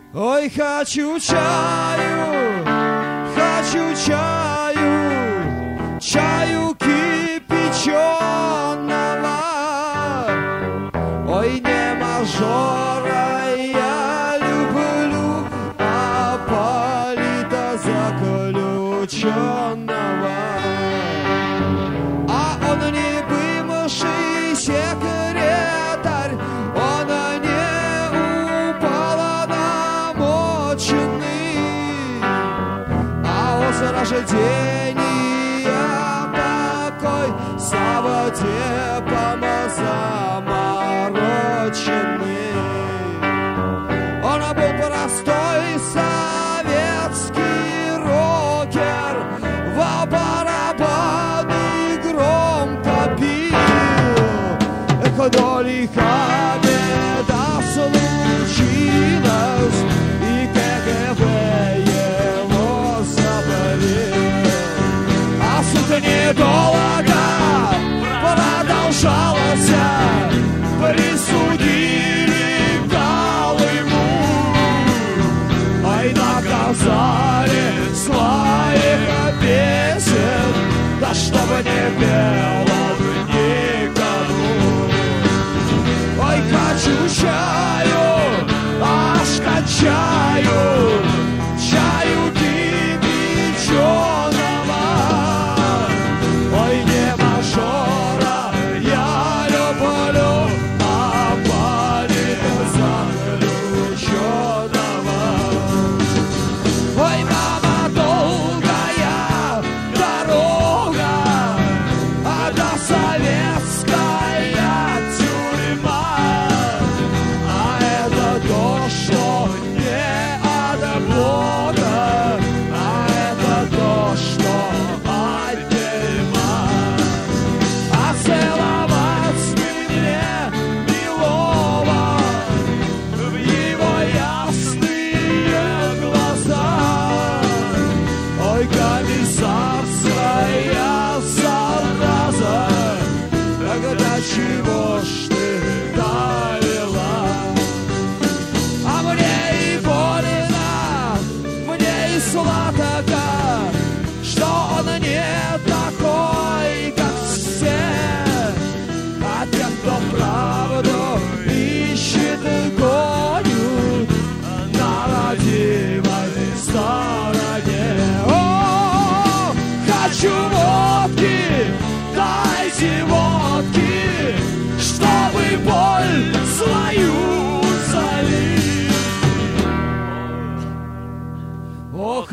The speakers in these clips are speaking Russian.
Ой, хочу чаю, чаю кипяченого. Ой, не мажора я люблю, а полита заключенного. А он не бывший секретарь, он не уполномоченный, а возрождением такой совдепом замороченный. Он был простой советский рокер, в барабаны громко бил. Далеко беда случилась, и КГБ его заболел. А суд недолго продолжалось, присудили Колыму. Ай, наказали своих песен, да чтобы не пел он никому. Ой, хочу чаю, аж кончаю, чаю кипяченого. Ой, не мажора я люблю, а полита заключенного. Ой, мама, долгая дорога, а до советская тюрьма. А это то, что не от Бога, а это то, что от дерьма. А целовать мне милого в его ясные глаза. Ой, комиссарская зараза, когда чего ж ты довела? А мне и больно, мне и сладко, что он не такой, как все. А те, кто правду ищет, гонят на родимой стороне. О, хочу водки, дайте водки, чтобы боль свою залить. Ох,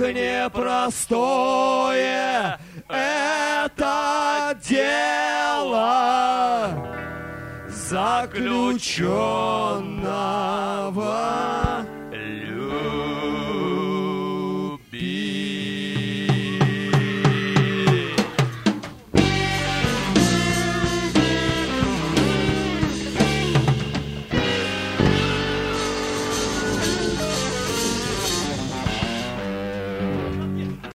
непростое это дело заключенного.